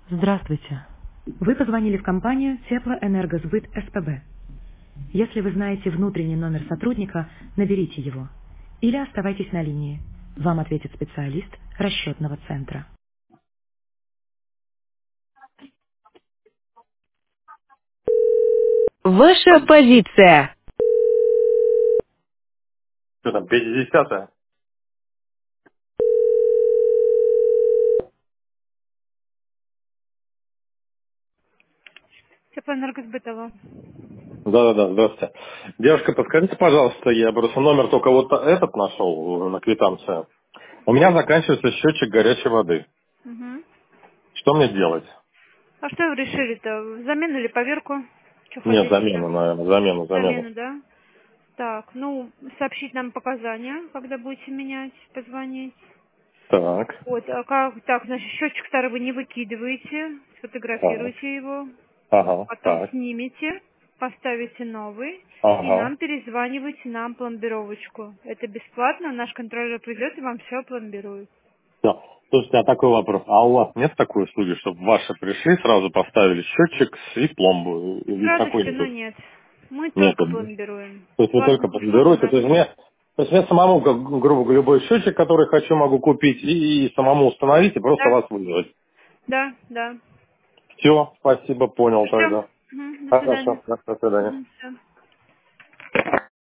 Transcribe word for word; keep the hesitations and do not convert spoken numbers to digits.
Здравствуйте. Вы позвонили в компанию Теплоэнергосбыт СПБ. Если вы знаете внутренний номер сотрудника, наберите его. Или оставайтесь на линии. Вам ответит специалист расчетного центра. Ваша позиция. Что там, пятидесятая? Теплоэнергосбытово. Да-да-да, здравствуйте. Девушка, подскажите, пожалуйста, я просто номер только вот этот нашел на квитанции. У меня заканчивается счетчик горячей воды. Мгм. Что мне делать? А что вы решили-то? Замену или поверку? Что Нет, хотите-то? замену, наверное, замену, замену. Замену, да? Так, ну, сообщить нам показания, когда будете менять, позвонить. Так. Вот, а как, так, значит, счетчик старый вы не выкидываете, Так. сфотографируйте его, Ага, потом так. снимете, поставите новый, и Ага. нам перезванивайте нам пломбировочку. Это бесплатно, наш контролер придет и вам все пломбирует. Все. Слушайте, а такой вопрос. А у вас нет такой услуги, чтобы ваши пришли, сразу поставили счетчик и пломбу? С Или такой радостью, но нету? нет. Мы только Нет. пломбируем. То есть вы только Платных услуг у подберете, нас то есть нет. мне, то есть мне самому, как, грубо говоря, любой счетчик, который хочу, могу купить и, и самому установить, и просто Да, вас вызвать. да, да. Все, спасибо, понял Все. тогда. До Хорошо, свидания. до свидания. Мгм, всё.